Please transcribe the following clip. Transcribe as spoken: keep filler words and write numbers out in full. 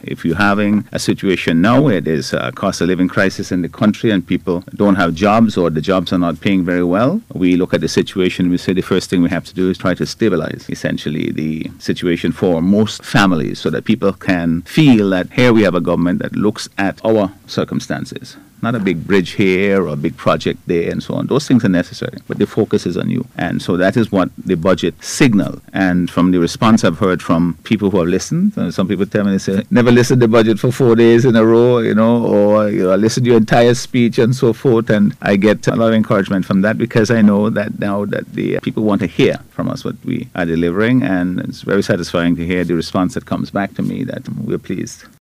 If you're having a situation now where there's a cost of living crisis in the country and people don't have jobs or the jobs are not paying very well, we look at the situation and we say the first thing we have to do is try to stabilize essentially the situation for most families so that people can feel that here we have a government that looks at our circumstances. Not a big bridge here or a big project there and so on. Those things are necessary, but the focus is on you. And so that is what the budget signal. And from the response I've heard from people who have listened, uh, some people tell me, they say, never listened to the budget for four days in a row, you know, or you know, I listened to your entire speech and so forth. And I get a lot of encouragement from that because I know that now that the people want to hear from us what we are delivering. And it's very satisfying to hear the response that comes back to me that we're pleased.